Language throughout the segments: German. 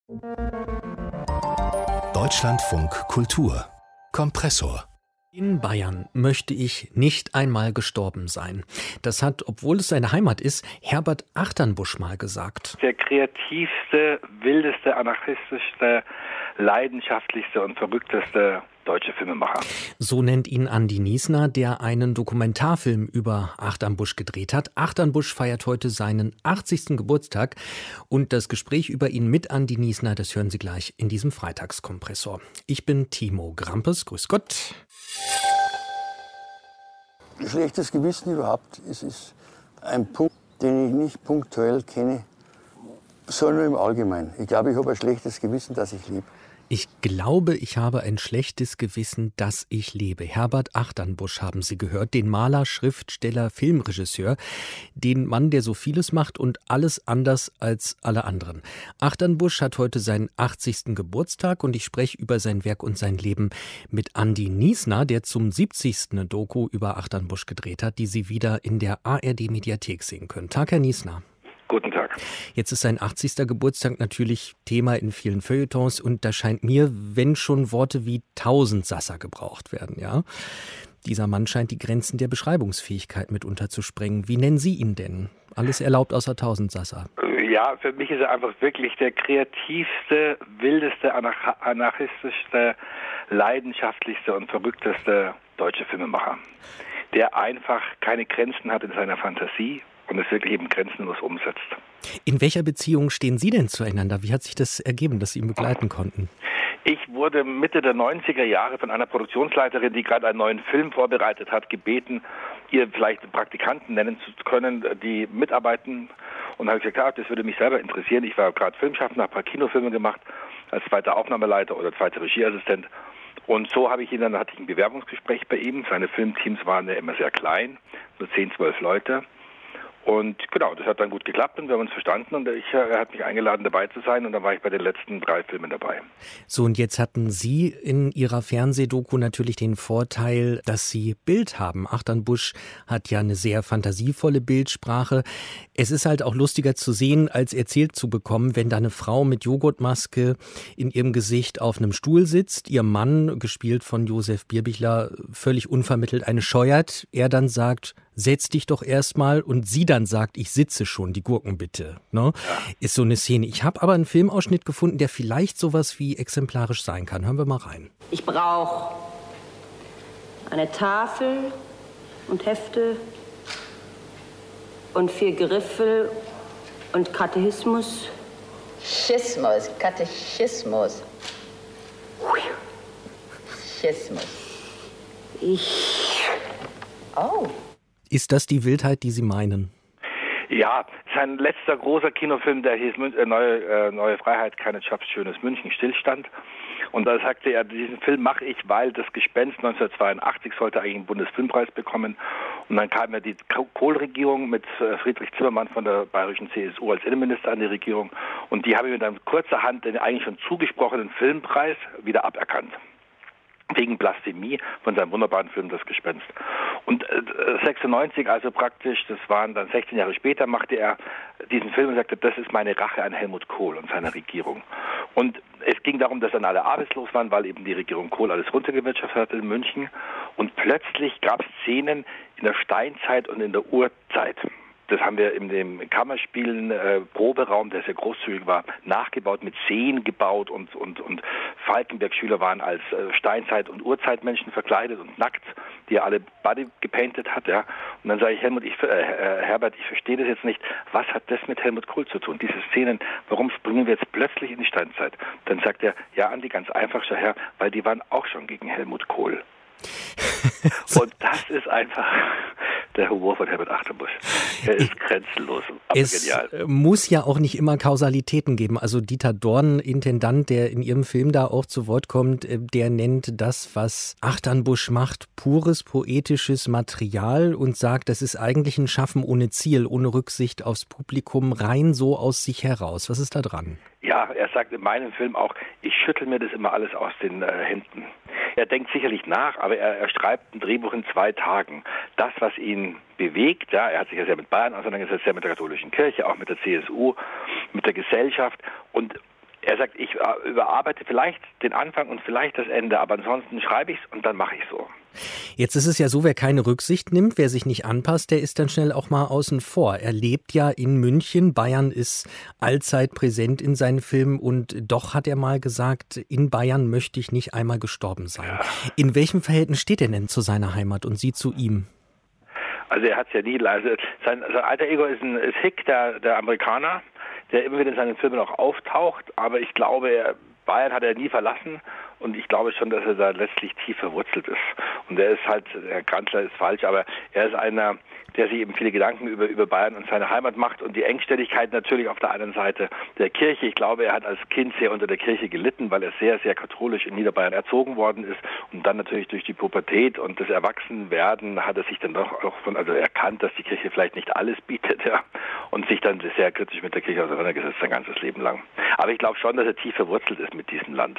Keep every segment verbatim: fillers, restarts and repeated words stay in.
Deutschlandfunk Kultur Kompressor. In Bayern möchte ich nicht einmal gestorben sein. Das hat, obwohl es seine Heimat ist, Herbert Achternbusch mal gesagt. Der kreativste, wildeste, anarchistischste, leidenschaftlichste und verrückteste deutsche Filmemacher. So nennt ihn Andi Niesner, der einen Dokumentarfilm über Achternbusch gedreht hat. Achternbusch feiert heute seinen achtzigsten Geburtstag und das Gespräch über ihn mit Andi Niesner, das hören Sie gleich in diesem Freitagskompressor. Ich bin Timo Grampes, grüß Gott. Schlechtes Gewissen überhaupt, es ist ein Punkt, den ich nicht punktuell kenne, sondern nur im Allgemeinen. Ich glaube, ich habe ein schlechtes Gewissen, dass ich lebe. Ich glaube, ich habe ein schlechtes Gewissen, dass ich lebe. Herbert Achternbusch haben Sie gehört, den Maler, Schriftsteller, Filmregisseur, den Mann, der so vieles macht und alles anders als alle anderen. Achternbusch hat heute seinen achtzigsten Geburtstag und ich spreche über sein Werk und sein Leben mit Andi Niesner, der zum siebzigsten eine Doku über Achternbusch gedreht hat, die Sie wieder in der A R D-Mediathek sehen können. Tag, Herr Niesner. Guten Tag. Jetzt ist sein achtzigster Geburtstag natürlich Thema in vielen Feuilletons und da scheint mir, wenn schon Worte wie Tausendsasser gebraucht werden, ja. Dieser Mann scheint die Grenzen der Beschreibungsfähigkeit mitunter zu sprengen. Wie nennen Sie ihn denn? Alles erlaubt außer Tausendsasser. Ja, für mich ist er einfach wirklich der kreativste, wildeste, anarch- anarchistischste, leidenschaftlichste und verrückteste deutsche Filmemacher, der einfach keine Grenzen hat in seiner Fantasie und es wirklich eben grenzenlos umsetzt. In welcher Beziehung stehen Sie denn zueinander? Wie hat sich das ergeben, dass Sie ihn begleiten konnten? Ich wurde Mitte der neunziger Jahre von einer Produktionsleiterin, die gerade einen neuen Film vorbereitet hat, gebeten, ihr vielleicht Praktikanten nennen zu können, die mitarbeiten. Und habe ich gesagt, ja, das würde mich selber interessieren. Ich war gerade Filmschaffender, habe ein paar Kinofilme gemacht, als zweiter Aufnahmeleiter oder zweiter Regieassistent. Und so habe ich ihn dann, hatte ich ein Bewerbungsgespräch bei ihm. Seine Filmteams waren ja immer sehr klein, nur zehn, zwölf Leute. Und genau, das hat dann gut geklappt und wir haben uns verstanden und ich, er hat mich eingeladen, dabei zu sein und dann war ich bei den letzten drei Filmen dabei. So, und jetzt hatten Sie in Ihrer Fernsehdoku natürlich den Vorteil, dass Sie Bild haben. Achternbusch hat ja eine sehr fantasievolle Bildsprache. Es ist halt auch lustiger zu sehen, als erzählt zu bekommen, wenn da eine Frau mit Joghurtmaske in ihrem Gesicht auf einem Stuhl sitzt, ihr Mann, gespielt von Josef Bierbichler, völlig unvermittelt eine scheuert, er dann sagt, setz dich doch erstmal und sie dann sagt, ich sitze schon, die Gurken bitte. Ne? Ja. Ist so eine Szene. Ich habe aber einen Filmausschnitt gefunden, der vielleicht sowas wie exemplarisch sein kann. Hören wir mal rein. Ich brauche eine Tafel und Hefte und vier Griffel und Katechismus. Schismus, Katechismus. Schismus. Ich... Oh. Ist das die Wildheit, die Sie meinen? Ja, sein letzter großer Kinofilm, der hieß äh, Neue, äh, Neue Freiheit, keine Jobs, schönes München, Stillstand. Und da sagte er, diesen Film mache ich, weil das Gespenst neunzehnhundertzweiundachtzig sollte eigentlich einen Bundesfilmpreis bekommen. Und dann kam ja die Kohl-Regierung mit Friedrich Zimmermann von der bayerischen C S U als Innenminister an die Regierung. Und die haben ihm dann kurzerhand den eigentlich schon zugesprochenen Filmpreis wieder aberkannt. Wegen Blasphemie von seinem wunderbaren Film Das Gespenst. Und äh, sechsundneunzig, also praktisch, das waren dann sechzehn Jahre später, machte er diesen Film und sagte, das ist meine Rache an Helmut Kohl und seiner Regierung. Und es ging darum, dass dann alle arbeitslos waren, weil eben die Regierung Kohl alles runtergewirtschaftet hat in München. Und plötzlich gab es Szenen in der Steinzeit und in der Urzeit. Das haben wir in dem Kammerspielen äh, Proberaum, der sehr großzügig war, nachgebaut, mit Seen gebaut und und und Falkenberg-Schüler waren als äh, Steinzeit- und Urzeitmenschen verkleidet und nackt, die er alle Body gepainted hat, ja. Und dann sage ich, Helmut, ich, äh, Herbert, ich verstehe das jetzt nicht. Was hat das mit Helmut Kohl zu tun? Diese Szenen, warum springen wir jetzt plötzlich in die Steinzeit? Dann sagt er, ja, Andi, ganz einfach, schau her, weil die waren auch schon gegen Helmut Kohl. Und das ist einfach der Humor von Herbert Achternbusch. Er ist grenzenlos, aber es genial. Es muss ja auch nicht immer Kausalitäten geben. Also Dieter Dorn, Intendant, der in Ihrem Film da auch zu Wort kommt, der nennt das, was Achternbusch macht, pures poetisches Material und sagt, das ist eigentlich ein Schaffen ohne Ziel, ohne Rücksicht aufs Publikum, rein so aus sich heraus. Was ist da dran? Ja, er sagt in meinem Film auch, ich schüttel mir das immer alles aus den äh, Händen. Er denkt sicherlich nach, aber er, er schreibt ein Drehbuch in zwei Tagen. Das, was ihn bewegt, ja, er hat sich ja sehr mit Bayern auseinandergesetzt, sehr mit der katholischen Kirche, auch mit der C S U, mit der Gesellschaft und er er sagt, ich überarbeite vielleicht den Anfang und vielleicht das Ende, aber ansonsten schreibe ich es und dann mache ich so. Jetzt ist es ja so, wer keine Rücksicht nimmt, wer sich nicht anpasst, der ist dann schnell auch mal außen vor. Er lebt ja in München, Bayern ist allzeit präsent in seinen Filmen und doch hat er mal gesagt, in Bayern möchte ich nicht einmal gestorben sein. In welchem Verhältnis steht er denn zu seiner Heimat und Sie zu ihm? Also er hat es ja nie, also sein, sein alter Ego ist, ein, ist Hick, der, der Amerikaner, der immer wieder in seinen Filmen auch auftaucht, aber ich glaube, er, Bayern hat er nie verlassen und ich glaube schon, dass er da letztlich tief verwurzelt ist. Und er ist halt, Herr Kanzler ist falsch, aber er ist einer, der sich eben viele Gedanken über, über Bayern und seine Heimat macht und die Engstelligkeit natürlich auf der einen Seite der Kirche. Ich glaube, er hat als Kind sehr unter der Kirche gelitten, weil er sehr, sehr katholisch in Niederbayern erzogen worden ist und dann natürlich durch die Pubertät und das Erwachsenwerden hat er sich dann doch auch von, also erkannt, dass die Kirche vielleicht nicht alles bietet, ja, und sich dann sehr kritisch mit der Kirche auseinandergesetzt sein ganzes Leben lang. Aber ich glaube schon, dass er tief verwurzelt ist mit diesem Land.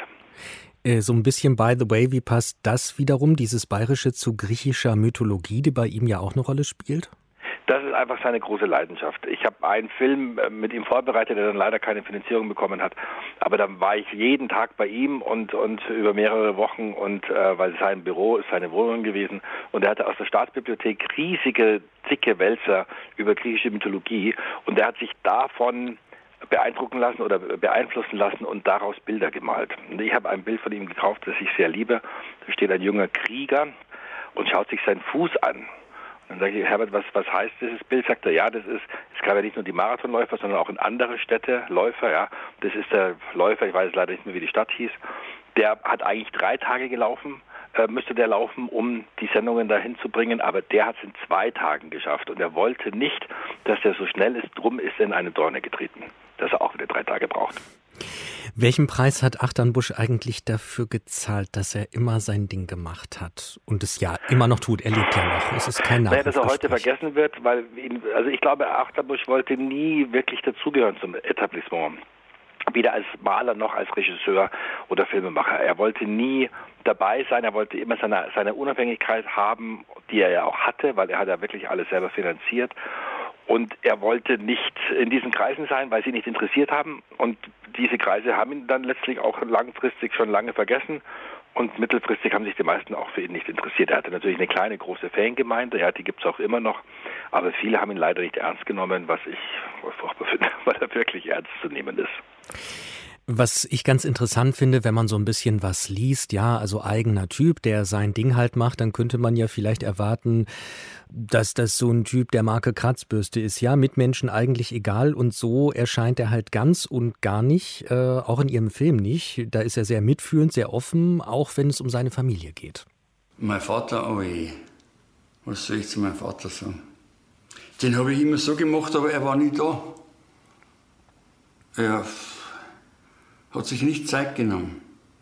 So ein bisschen by the way, wie passt das wiederum, dieses Bayerische, zu griechischer Mythologie, die bei ihm ja auch eine Rolle spielt? Das ist einfach seine große Leidenschaft. Ich habe einen Film mit ihm vorbereitet, der dann leider keine Finanzierung bekommen hat. Aber dann war ich jeden Tag bei ihm und, und über mehrere Wochen und äh, weil sein Büro ist seine Wohnung gewesen und er hatte aus der Staatsbibliothek riesige, dicke Wälzer über griechische Mythologie und er hat sich davon beeindrucken lassen oder beeinflussen lassen und daraus Bilder gemalt. Und ich habe ein Bild von ihm gekauft, das ich sehr liebe. Da steht ein junger Krieger und schaut sich seinen Fuß an. Und dann sage ich, Herbert, was, was heißt dieses Bild? Sagt er, ja, das ist, es gab ja nicht nur die Marathonläufer, sondern auch in andere Städte Läufer, ja. Das ist der Läufer, ich weiß leider nicht mehr, wie die Stadt hieß. Der hat eigentlich drei Tage gelaufen, äh, müsste der laufen, um die Sendungen dahin zu bringen, aber der hat es in zwei Tagen geschafft und er wollte nicht, dass der so schnell ist, drum ist er in eine Dorne getreten, dass er auch wieder drei Tage braucht. Welchen Preis hat Achternbusch eigentlich dafür gezahlt, dass er immer sein Ding gemacht hat und es ja immer noch tut? Er lebt ja noch. Es ist kein Nachruf. Naja, dass er heute vergessen wird, weil ihn, also ich glaube, Achternbusch wollte nie wirklich dazugehören zum Etablissement. Weder als Maler noch als Regisseur oder Filmemacher. Er wollte nie dabei sein, er wollte immer seine, seine Unabhängigkeit haben, die er ja auch hatte, weil er hat ja wirklich alles selber finanziert. Und er wollte nicht in diesen Kreisen sein, weil sie nicht interessiert haben. Und diese Kreise haben ihn dann letztlich auch langfristig schon lange vergessen. Und mittelfristig haben sich die meisten auch für ihn nicht interessiert. Er hatte natürlich eine kleine, große Fangemeinde, ja, die gibt es auch immer noch. Aber viele haben ihn leider nicht ernst genommen, was ich furchtbar finde, weil er wirklich ernst zu nehmen ist. Was ich ganz interessant finde, wenn man so ein bisschen was liest, ja, also eigener Typ, der sein Ding halt macht, dann könnte man ja vielleicht erwarten, dass das so ein Typ der Marke Kratzbürste ist, ja, Mitmenschen eigentlich egal und so erscheint er halt ganz und gar nicht, äh, auch in ihrem Film nicht. Da ist er sehr mitfühlend, sehr offen, auch wenn es um seine Familie geht. Mein Vater, oh je, was soll ich zu meinem Vater sagen? Den habe ich immer so gemacht, aber er war nie da. Er hat sich nicht Zeit genommen.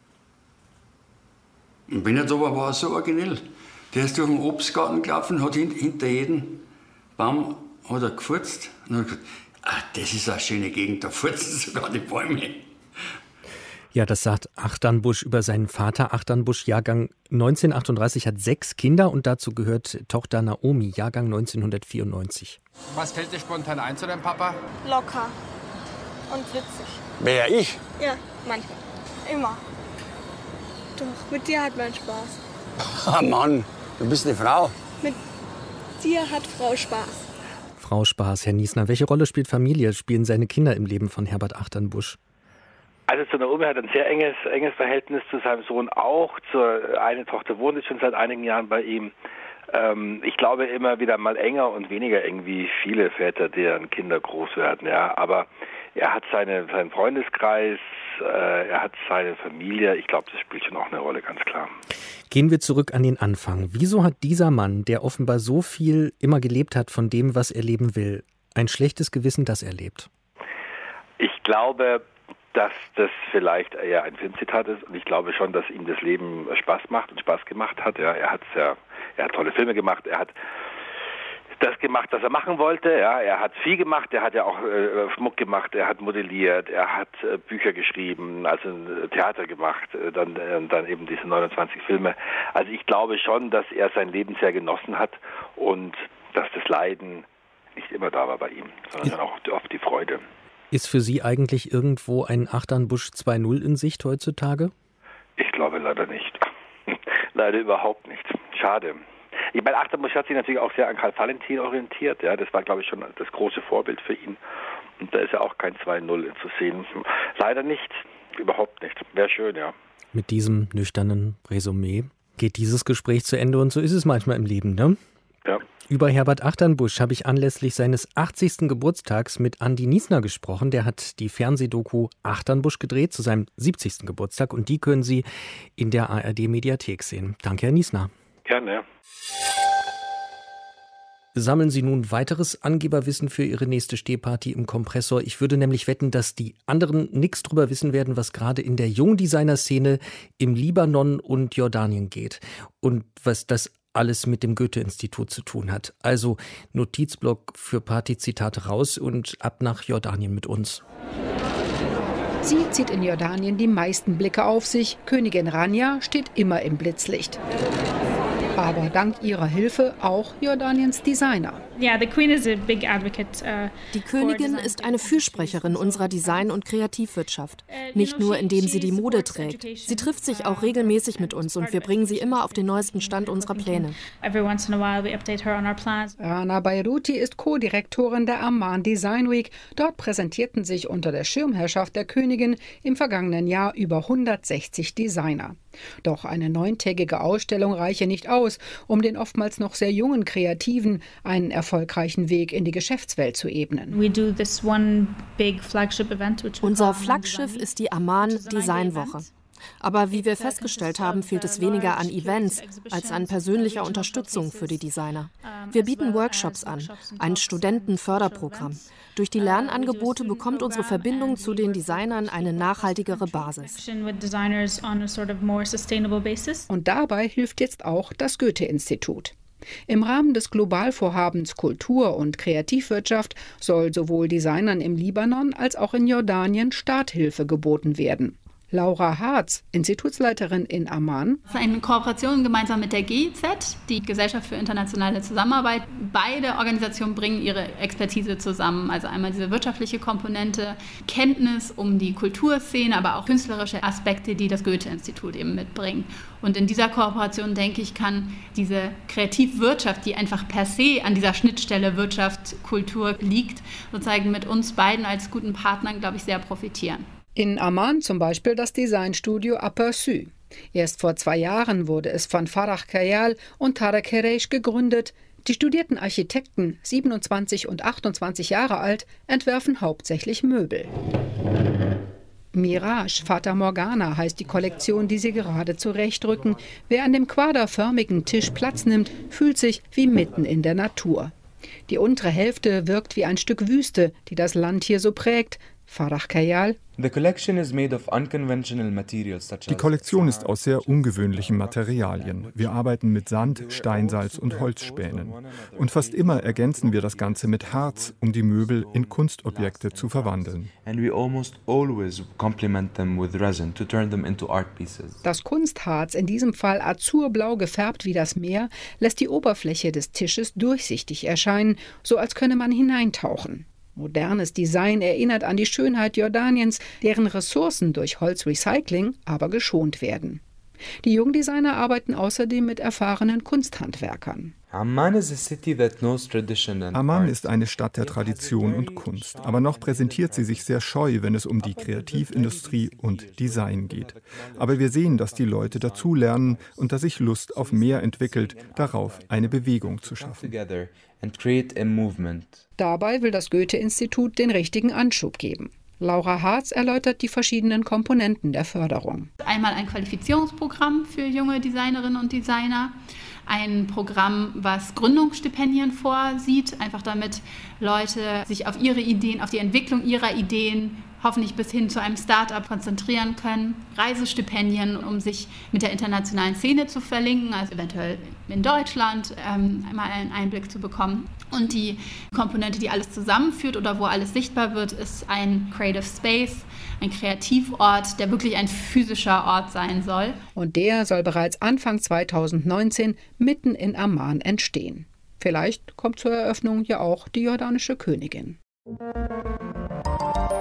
Und wenn er da war, war er so originell. Der ist durch den Obstgarten gelaufen, hat hint, hinter jedem Baum hat er gefurzt. Und hat gesagt, ah, das ist eine schöne Gegend, da furzen sogar die Bäume. Ja, das sagt Achternbusch über seinen Vater. Achternbusch, Jahrgang neunzehnhundertachtunddreißig, hat sechs Kinder und dazu gehört Tochter Naomi, Jahrgang neunzehnhundertvierundneunzig. Was fällt dir spontan ein zu deinem Papa? Locker und witzig. Wer, ich? Ja, manchmal. Immer. Doch, mit dir hat man Spaß. Ah, Mann, du bist eine Frau. Mit dir hat Frau Spaß. Frau Spaß, Herr Niesner. Welche Rolle spielt Familie, spielen seine Kinder im Leben von Herbert Achternbusch? Also zu Naomi hat ein sehr enges, enges Verhältnis zu seinem Sohn auch. Zur eine Tochter wohnt jetzt schon seit einigen Jahren bei ihm. Ähm, ich glaube immer wieder mal enger und weniger eng wie viele Väter, deren Kinder groß werden. Ja, aber er hat seine, seinen Freundeskreis, äh, er hat seine Familie. Ich glaube, das spielt schon auch eine Rolle, ganz klar. Gehen wir zurück an den Anfang. Wieso hat dieser Mann, der offenbar so viel immer gelebt hat von dem, was er leben will, ein schlechtes Gewissen, das er lebt? Ich glaube, dass das vielleicht eher ein Filmzitat ist und ich glaube schon, dass ihm das Leben Spaß macht und Spaß gemacht hat. Ja, er hat ja, er hat tolle Filme gemacht, er hat das gemacht, was er machen wollte. Ja, er hat viel gemacht, er hat ja auch äh, Schmuck gemacht, er hat modelliert, er hat äh, Bücher geschrieben, also äh, Theater gemacht, äh, dann, äh, dann eben diese neunundzwanzig Filme. Also ich glaube schon, dass er sein Leben sehr genossen hat und dass das Leiden nicht immer da war bei ihm, sondern auch oft die Freude. Ist für Sie eigentlich irgendwo ein Achternbusch zwei Punkt null in Sicht heutzutage? Ich glaube leider nicht. Leider überhaupt nicht. Schade. Ich meine, Achternbusch hat sich natürlich auch sehr an Karl Valentin orientiert. Ja, das war, glaube ich, schon das große Vorbild für ihn. Und da ist ja auch kein zwei Punkt null zu sehen. Leider nicht. Überhaupt nicht. Wäre schön, ja. Mit diesem nüchternen Resümee geht dieses Gespräch zu Ende und so ist es manchmal im Leben, ne? Ja. Über Herbert Achternbusch habe ich anlässlich seines achtzigsten Geburtstags mit Andi Niesner gesprochen. Der hat die Fernsehdoku Achternbusch gedreht zu seinem siebzigsten Geburtstag und die können Sie in der A R D-Mediathek sehen. Danke, Herr Niesner. Gerne. Sammeln Sie nun weiteres Angeberwissen für Ihre nächste Stehparty im Kompressor. Ich würde nämlich wetten, dass die anderen nichts drüber wissen werden, was gerade in der Jungdesigner-Szene im Libanon und Jordanien geht. Und was das alles mit dem Goethe-Institut zu tun hat. Also Notizblock für Partyzitate raus und ab nach Jordanien mit uns. Sie zieht in Jordanien die meisten Blicke auf sich. Königin Rania steht immer im Blitzlicht. Aber dank ihrer Hilfe auch Jordaniens Designer. Die Königin ist eine Fürsprecherin unserer Design- und Kreativwirtschaft. Nicht nur, indem sie die Mode trägt. Sie trifft sich auch regelmäßig mit uns und wir bringen sie immer auf den neuesten Stand unserer Pläne. Rana Beiruti ist Co-Direktorin der Amman Design Week. Dort präsentierten sich unter der Schirmherrschaft der Königin im vergangenen Jahr über hundertsechzig Designer. Doch eine neuntägige Ausstellung reiche nicht aus, um den oftmals noch sehr jungen Kreativen einen erfolgreichen Weg in die Geschäftswelt zu ebnen. Unser Flaggschiff ist die Amman Design Woche. Aber wie wir festgestellt haben, fehlt es weniger an Events als an persönlicher Unterstützung für die Designer. Wir bieten Workshops an, ein Studentenförderprogramm. Durch die Lernangebote bekommt unsere Verbindung zu den Designern eine nachhaltigere Basis. Und dabei hilft jetzt auch das Goethe-Institut. Im Rahmen des Globalvorhabens Kultur und Kreativwirtschaft soll sowohl Designern im Libanon als auch in Jordanien Starthilfe geboten werden. Laura Harz, Institutsleiterin in Amman. Das ist eine Kooperation gemeinsam mit der G I Z, die Gesellschaft für internationale Zusammenarbeit. Beide Organisationen bringen ihre Expertise zusammen. Also einmal diese wirtschaftliche Komponente, Kenntnis um die Kulturszene, aber auch künstlerische Aspekte, die das Goethe-Institut eben mitbringt. Und in dieser Kooperation, denke ich, kann diese Kreativwirtschaft, die einfach per se an dieser Schnittstelle Wirtschaft, Kultur liegt, sozusagen mit uns beiden als guten Partnern, glaube ich, sehr profitieren. In Amman zum Beispiel das Designstudio Aperçu. Erst vor zwei Jahren wurde es von Farah Kayal und Tarek Hereish gegründet. Die studierten Architekten, siebenundzwanzig und achtundzwanzig Jahre alt, entwerfen hauptsächlich Möbel. Mirage Fata Morgana heißt die Kollektion, die sie gerade zurechtrücken. Wer an dem quaderförmigen Tisch Platz nimmt, fühlt sich wie mitten in der Natur. Die untere Hälfte wirkt wie ein Stück Wüste, die das Land hier so prägt. Farah Kayal. Die Kollektion ist aus sehr ungewöhnlichen Materialien. Wir arbeiten mit Sand, Steinsalz und Holzspänen. Und fast immer ergänzen wir das Ganze mit Harz, um die Möbel in Kunstobjekte zu verwandeln. Das Kunstharz, in diesem Fall azurblau gefärbt wie das Meer, lässt die Oberfläche des Tisches durchsichtig erscheinen, so als könne man hineintauchen. Modernes Design erinnert an die Schönheit Jordaniens, deren Ressourcen durch Holzrecycling aber geschont werden. Die Jungdesigner arbeiten außerdem mit erfahrenen Kunsthandwerkern. Amman ist eine Stadt der Tradition und Kunst, aber noch präsentiert sie sich sehr scheu, wenn es um die Kreativindustrie und Design geht. Aber wir sehen, dass die Leute dazulernen und dass sich Lust auf mehr entwickelt, darauf eine Bewegung zu schaffen. Dabei will das Goethe-Institut den richtigen Anschub geben. Laura Harz erläutert die verschiedenen Komponenten der Förderung. Einmal ein Qualifizierungsprogramm für junge Designerinnen und Designer, ein Programm, was Gründungsstipendien vorsieht, einfach damit Leute sich auf ihre Ideen, auf die Entwicklung ihrer Ideen hoffentlich bis hin zu einem Start-up konzentrieren können. Reisestipendien, um sich mit der internationalen Szene zu verlinken, also eventuell in Deutschland ähm, einmal einen Einblick zu bekommen. Und die Komponente, die alles zusammenführt oder wo alles sichtbar wird, ist ein Creative Space, ein Kreativort, der wirklich ein physischer Ort sein soll. Und der soll bereits Anfang zweitausendneunzehn mitten in Amman entstehen. Vielleicht kommt zur Eröffnung ja auch die jordanische Königin.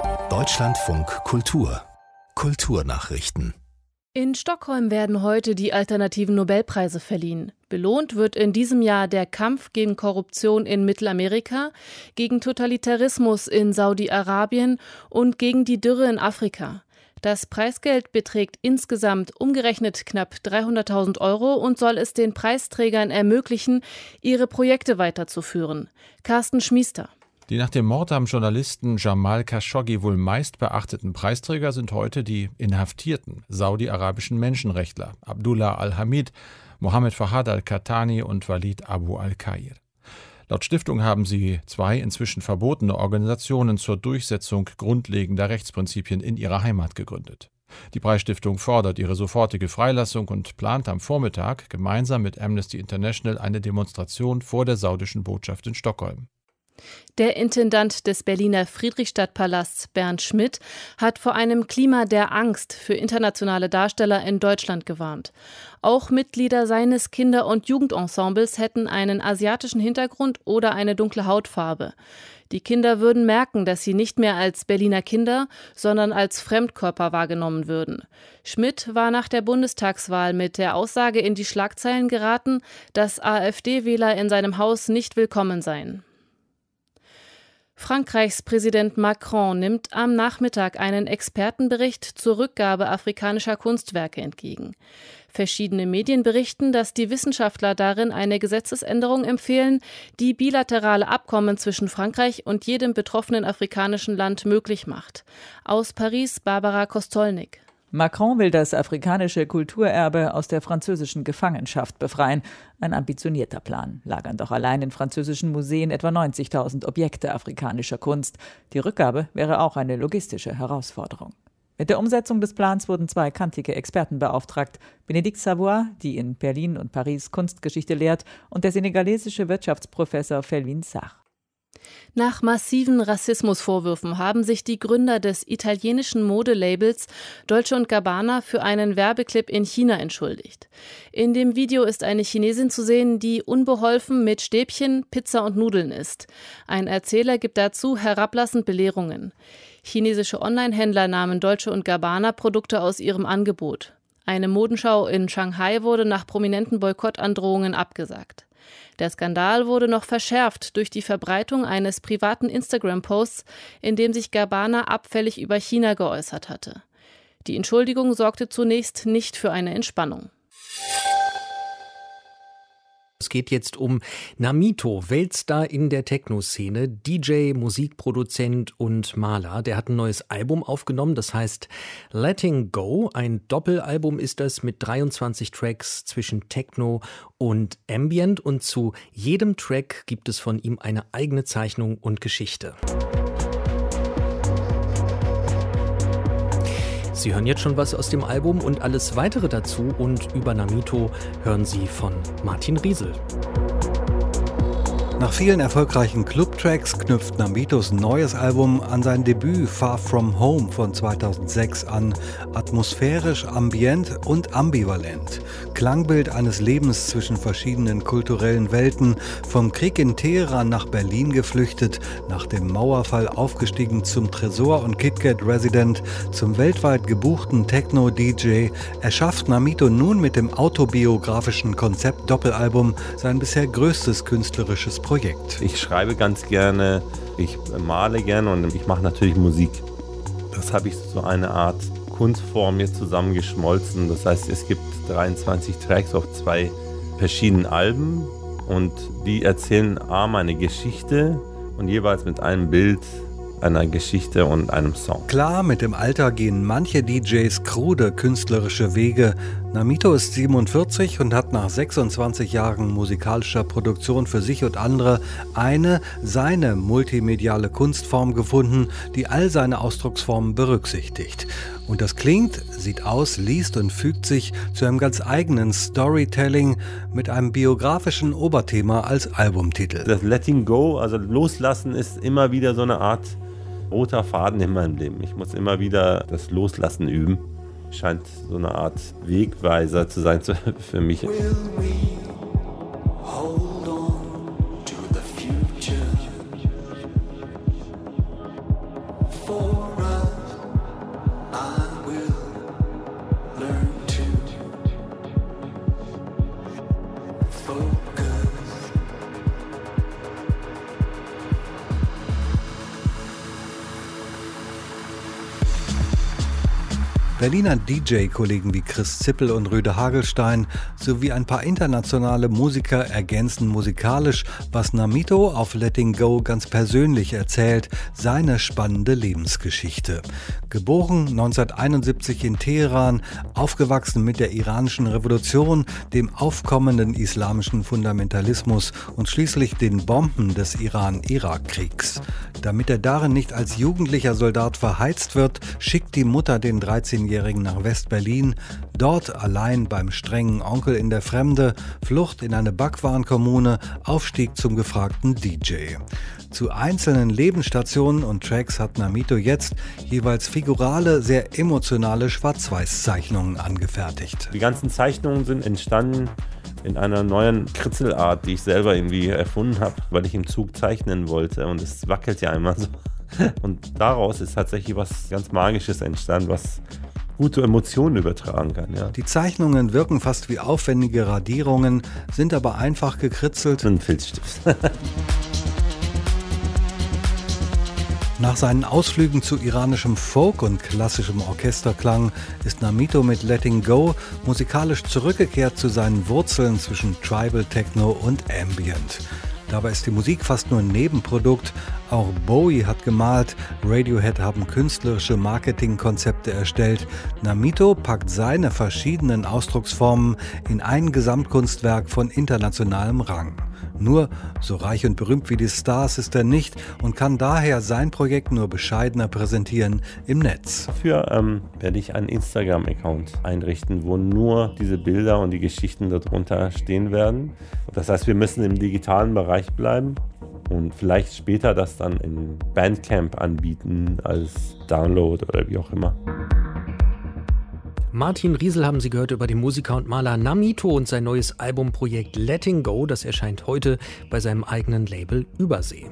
Deutschlandfunk Kultur. Kulturnachrichten. In Stockholm werden heute die alternativen Nobelpreise verliehen. Belohnt wird in diesem Jahr der Kampf gegen Korruption in Mittelamerika, gegen Totalitarismus in Saudi-Arabien und gegen die Dürre in Afrika. Das Preisgeld beträgt insgesamt umgerechnet knapp dreihunderttausend Euro und soll es den Preisträgern ermöglichen, ihre Projekte weiterzuführen. Carsten Schmiester. Die nach dem Mord am Journalisten Jamal Khashoggi wohl meist beachteten Preisträger sind heute die inhaftierten saudi-arabischen Menschenrechtler Abdullah al-Hamid, Mohammed Fahad al-Qahtani und Walid Abu al-Khair. Laut Stiftung haben sie zwei inzwischen verbotene Organisationen zur Durchsetzung grundlegender Rechtsprinzipien in ihrer Heimat gegründet. Die Preisstiftung fordert ihre sofortige Freilassung und plant am Vormittag gemeinsam mit Amnesty International eine Demonstration vor der saudischen Botschaft in Stockholm. Der Intendant des Berliner Friedrichstadtpalasts, Bernd Schmidt, hat vor einem Klima der Angst für internationale Darsteller in Deutschland gewarnt. Auch Mitglieder seines Kinder- und Jugendensembles hätten einen asiatischen Hintergrund oder eine dunkle Hautfarbe. Die Kinder würden merken, dass sie nicht mehr als Berliner Kinder, sondern als Fremdkörper wahrgenommen würden. Schmidt war nach der Bundestagswahl mit der Aussage in die Schlagzeilen geraten, dass AfD-Wähler in seinem Haus nicht willkommen seien. Frankreichs Präsident Macron nimmt am Nachmittag einen Expertenbericht zur Rückgabe afrikanischer Kunstwerke entgegen. Verschiedene Medien berichten, dass die Wissenschaftler darin eine Gesetzesänderung empfehlen, die bilaterale Abkommen zwischen Frankreich und jedem betroffenen afrikanischen Land möglich macht. Aus Paris Barbara Kostolnik. Macron will das afrikanische Kulturerbe aus der französischen Gefangenschaft befreien. Ein ambitionierter Plan. Lagern doch allein in französischen Museen etwa neunzigtausend Objekte afrikanischer Kunst. Die Rückgabe wäre auch eine logistische Herausforderung. Mit der Umsetzung des Plans wurden zwei kantige Experten beauftragt. Benedict Savoy, die in Berlin und Paris Kunstgeschichte lehrt, und der senegalesische Wirtschaftsprofessor Felwine Sarr. Nach massiven Rassismusvorwürfen haben sich die Gründer des italienischen Modelabels Dolce und Gabbana für einen Werbeclip in China entschuldigt. In dem Video ist eine Chinesin zu sehen, die unbeholfen mit Stäbchen, Pizza und Nudeln isst. Ein Erzähler gibt dazu herablassend Belehrungen. Chinesische Online-Händler nahmen Dolce und Gabbana Produkte aus ihrem Angebot. Eine Modenschau in Shanghai wurde nach prominenten Boykottandrohungen abgesagt. Der Skandal wurde noch verschärft durch die Verbreitung eines privaten Instagram-Posts, in dem sich Gabbana abfällig über China geäußert hatte. Die Entschuldigung sorgte zunächst nicht für eine Entspannung. Es geht jetzt um Namito, Weltstar in der Techno-Szene, D J, Musikproduzent und Maler. Der hat ein neues Album aufgenommen, das heißt Letting Go. Ein Doppelalbum ist das mit dreiundzwanzig Tracks zwischen Techno und Ambient. Und zu jedem Track gibt es von ihm eine eigene Zeichnung und Geschichte. Sie hören jetzt schon was aus dem Album und alles weitere dazu und über Namito hören Sie von Martin Riesel. Nach vielen erfolgreichen Club-Tracks knüpft Namitos neues Album an sein Debüt Far From Home von zweitausendsechs an. Atmosphärisch, ambient und ambivalent. Klangbild eines Lebens zwischen verschiedenen kulturellen Welten. Vom Krieg in Teheran nach Berlin geflüchtet, nach dem Mauerfall aufgestiegen zum Tresor- und KitKat-Resident, zum weltweit gebuchten Techno-D J, erschafft Namito nun mit dem autobiografischen Konzept-Doppelalbum sein bisher größtes künstlerisches Projekt. Ich schreibe ganz gerne, ich male gerne und ich mache natürlich Musik. Das habe ich so eine Art Kunstform jetzt zusammengeschmolzen. Das heißt, es gibt dreiundzwanzig Tracks auf zwei verschiedenen Alben und die erzählen A, meine Geschichte und jeweils mit einem Bild, einer Geschichte und einem Song. Klar, mit dem Alter gehen manche D Js krude künstlerische Wege. Namito ist siebenundvierzig und hat nach sechsundzwanzig Jahren musikalischer Produktion für sich und andere eine, seine multimediale Kunstform gefunden, die all seine Ausdrucksformen berücksichtigt. Und das klingt, sieht aus, liest und fügt sich zu einem ganz eigenen Storytelling mit einem biografischen Oberthema als Albumtitel. Das Letting Go, also Loslassen, ist immer wieder so eine Art roter Faden in meinem Leben. Ich muss immer wieder das Loslassen üben. Scheint so eine Art Wegweiser zu sein für mich. For us. Berliner D J-Kollegen wie Chris Zippel und Rüde Hagelstein sowie ein paar internationale Musiker ergänzen musikalisch, was Namito auf Letting Go ganz persönlich erzählt, seine spannende Lebensgeschichte. Geboren neunzehnhunderteinundsiebzig in Teheran, aufgewachsen mit der iranischen Revolution, dem aufkommenden islamischen Fundamentalismus und schließlich den Bomben des Iran-Irak-Kriegs. Damit er darin nicht als jugendlicher Soldat verheizt wird, schickt die Mutter den dreizehnjährigen nach West-Berlin, dort allein beim strengen Onkel in der Fremde, Flucht in eine Backwarenkommune, Aufstieg zum gefragten D J. Zu einzelnen Lebensstationen und Tracks hat Namito jetzt jeweils figurale, sehr emotionale Schwarz-Weiß-Zeichnungen angefertigt. Die ganzen Zeichnungen sind entstanden in einer neuen Kritzelart, die ich selber irgendwie erfunden habe, weil ich im Zug zeichnen wollte und es wackelt ja immer so. Und daraus ist tatsächlich was ganz Magisches entstanden, was gute Emotionen übertragen kann. Ja. Die Zeichnungen wirken fast wie aufwendige Radierungen, sind aber einfach gekritzelt. Ein Filzstift. Nach seinen Ausflügen zu iranischem Folk und klassischem Orchesterklang ist Namito mit Letting Go musikalisch zurückgekehrt zu seinen Wurzeln zwischen Tribal Techno und Ambient. Dabei ist die Musik fast nur ein Nebenprodukt. Auch Bowie hat gemalt, Radiohead haben künstlerische Marketingkonzepte erstellt. Namito packt seine verschiedenen Ausdrucksformen in ein Gesamtkunstwerk von internationalem Rang. Nur so reich und berühmt wie die Stars ist er nicht und kann daher sein Projekt nur bescheidener präsentieren im Netz. Dafür ähm, werde ich einen Instagram-Account einrichten, wo nur diese Bilder und die Geschichten darunter stehen werden. Das heißt, wir müssen im digitalen Bereich bleiben und vielleicht später das dann in Bandcamp anbieten als Download oder wie auch immer. Martin Riesel haben Sie gehört über den Musiker und Maler Namito und sein neues Albumprojekt Letting Go. Das erscheint heute bei seinem eigenen Label Übersee.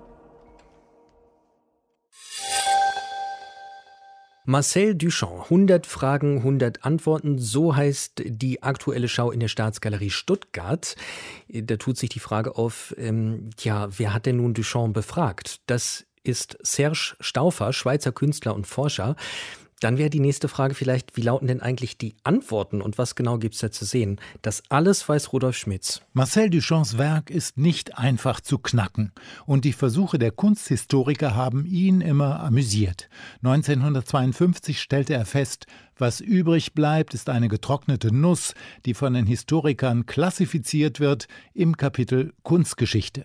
Marcel Duchamp, hundert Fragen, hundert Antworten, so heißt die aktuelle Schau in der Staatsgalerie Stuttgart. Da tut sich die Frage auf, ähm, ja, wer hat denn nun Duchamp befragt? Das ist Serge Stauffer, Schweizer Künstler und Forscher. Dann wäre die nächste Frage vielleicht, wie lauten denn eigentlich die Antworten und was genau gibt es da zu sehen? Das alles weiß Rudolf Schmitz. Marcel Duchamps Werk ist nicht einfach zu knacken und die Versuche der Kunsthistoriker haben ihn immer amüsiert. neunzehnhundertzweiundfünfzig stellte er fest, was übrig bleibt, ist eine getrocknete Nuss, die von den Historikern klassifiziert wird im Kapitel Kunstgeschichte.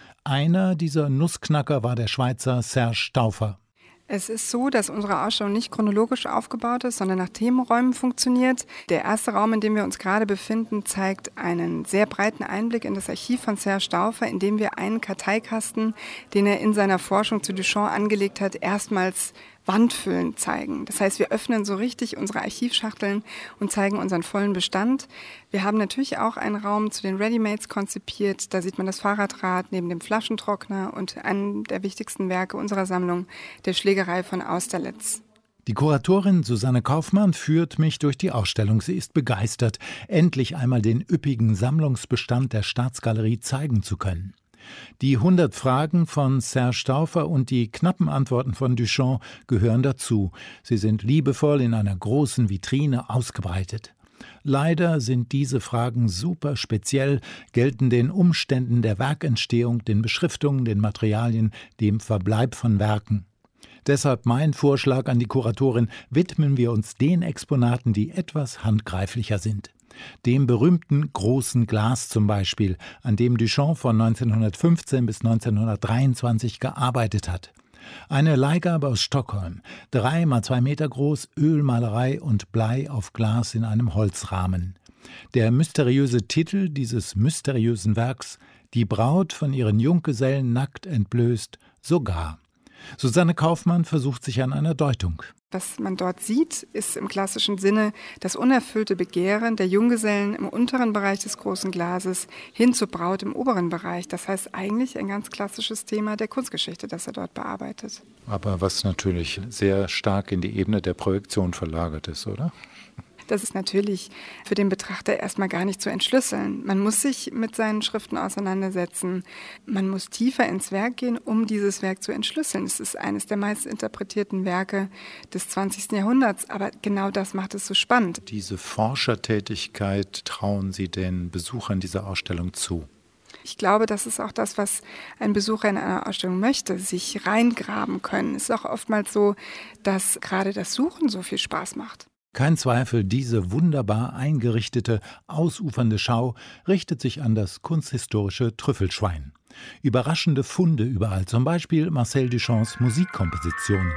Einer dieser Nussknacker war der Schweizer Serge Stauffer. Es ist so, dass unsere Ausstellung nicht chronologisch aufgebaut ist, sondern nach Themenräumen funktioniert. Der erste Raum, in dem wir uns gerade befinden, zeigt einen sehr breiten Einblick in das Archiv von Serge Stauffer, in dem wir einen Karteikasten, den er in seiner Forschung zu Duchamp angelegt hat, erstmals wandfüllend zeigen. Das heißt, wir öffnen so richtig unsere Archivschachteln und zeigen unseren vollen Bestand. Wir haben natürlich auch einen Raum zu den Readymates konzipiert. Da sieht man das Fahrradrad neben dem Flaschentrockner und einen der wichtigsten Werke unserer Sammlung, der Schlägerei von Austerlitz. Die Kuratorin Susanne Kaufmann führt mich durch die Ausstellung. Sie ist begeistert, endlich einmal den üppigen Sammlungsbestand der Staatsgalerie zeigen zu können. Die hundert Fragen von Serge Stauffer und die knappen Antworten von Duchamp gehören dazu. Sie sind liebevoll in einer großen Vitrine ausgebreitet. Leider sind diese Fragen super speziell, gelten den Umständen der Werkentstehung, den Beschriftungen, den Materialien, dem Verbleib von Werken. Deshalb mein Vorschlag an die Kuratorin, widmen wir uns den Exponaten, die etwas handgreiflicher sind. Dem berühmten großen Glas zum Beispiel, an dem Duchamp von neunzehnhundertfünfzehn bis neunzehnhundertdreiundzwanzig gearbeitet hat. Eine Leihgabe aus Stockholm, drei mal zwei Meter groß, Ölmalerei und Blei auf Glas in einem Holzrahmen. Der mysteriöse Titel dieses mysteriösen Werks, Die Braut von ihren Junggesellen nackt entblößt, sogar. Susanne Kaufmann versucht sich an einer Deutung. Was man dort sieht, ist im klassischen Sinne das unerfüllte Begehren der Junggesellen im unteren Bereich des großen Glases hin zur Braut im oberen Bereich. Das heißt eigentlich ein ganz klassisches Thema der Kunstgeschichte, das er dort bearbeitet. Aber was natürlich sehr stark in die Ebene der Projektion verlagert ist, oder? Das ist natürlich für den Betrachter erstmal gar nicht zu entschlüsseln. Man muss sich mit seinen Schriften auseinandersetzen. Man muss tiefer ins Werk gehen, um dieses Werk zu entschlüsseln. Es ist eines der meist interpretierten Werke des zwanzigsten Jahrhunderts, aber genau das macht es so spannend. Diese Forschertätigkeit trauen Sie den Besuchern dieser Ausstellung zu? Ich glaube, das ist auch das, was ein Besucher in einer Ausstellung möchte, sich reingraben können. Es ist auch oftmals so, dass gerade das Suchen so viel Spaß macht. Kein Zweifel, diese wunderbar eingerichtete, ausufernde Schau richtet sich an das kunsthistorische Trüffelschwein. Überraschende Funde überall, zum Beispiel Marcel Duchamps Musikkompositionen.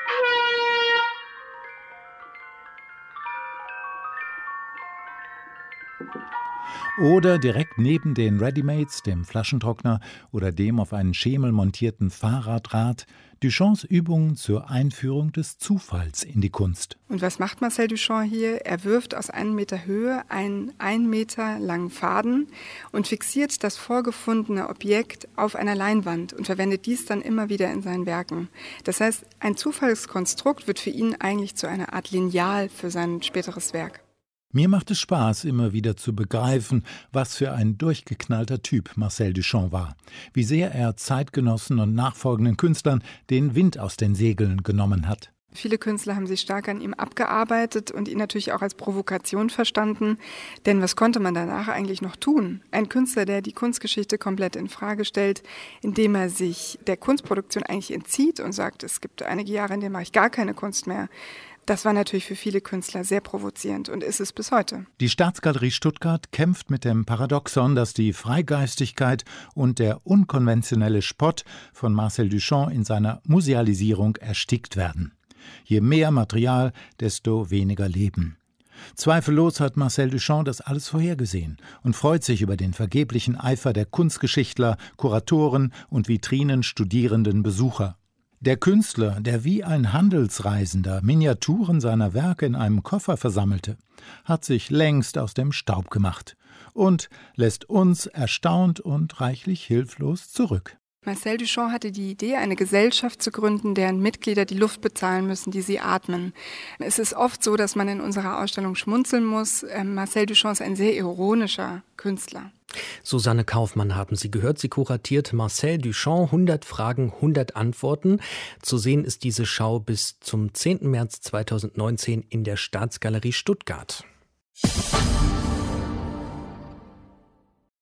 Oder direkt neben den Readymates, dem Flaschentrockner oder dem auf einen Schemel montierten Fahrradrad Duchamps Übungen zur Einführung des Zufalls in die Kunst. Und was macht Marcel Duchamp hier? Er wirft aus einem Meter Höhe einen ein Meter langen Faden und fixiert das vorgefundene Objekt auf einer Leinwand und verwendet dies dann immer wieder in seinen Werken. Das heißt, ein Zufallskonstrukt wird für ihn eigentlich zu einer Art Lineal für sein späteres Werk. Mir macht es Spaß, immer wieder zu begreifen, was für ein durchgeknallter Typ Marcel Duchamp war. Wie sehr er Zeitgenossen und nachfolgenden Künstlern den Wind aus den Segeln genommen hat. Viele Künstler haben sich stark an ihm abgearbeitet und ihn natürlich auch als Provokation verstanden. Denn was konnte man danach eigentlich noch tun? Ein Künstler, der die Kunstgeschichte komplett in Frage stellt, indem er sich der Kunstproduktion eigentlich entzieht und sagt, es gibt einige Jahre, in denen mache ich gar keine Kunst mehr. Das war natürlich für viele Künstler sehr provozierend und ist es bis heute. Die Staatsgalerie Stuttgart kämpft mit dem Paradoxon, dass die Freigeistigkeit und der unkonventionelle Spott von Marcel Duchamp in seiner Musealisierung erstickt werden. Je mehr Material, desto weniger Leben. Zweifellos hat Marcel Duchamp das alles vorhergesehen und freut sich über den vergeblichen Eifer der Kunstgeschichtler, Kuratoren und vitrinenstudierenden Besucher. Der Künstler, der wie ein Handelsreisender Miniaturen seiner Werke in einem Koffer versammelte, hat sich längst aus dem Staub gemacht und lässt uns erstaunt und reichlich hilflos zurück. Marcel Duchamp hatte die Idee, eine Gesellschaft zu gründen, deren Mitglieder die Luft bezahlen müssen, die sie atmen. Es ist oft so, dass man in unserer Ausstellung schmunzeln muss. Marcel Duchamp ist ein sehr ironischer Künstler. Susanne Kaufmann haben Sie gehört. Sie kuratiert Marcel Duchamp, hundert Fragen, hundert Antworten. Zu sehen ist diese Schau bis zum zehnten März zweitausendneunzehn in der Staatsgalerie Stuttgart.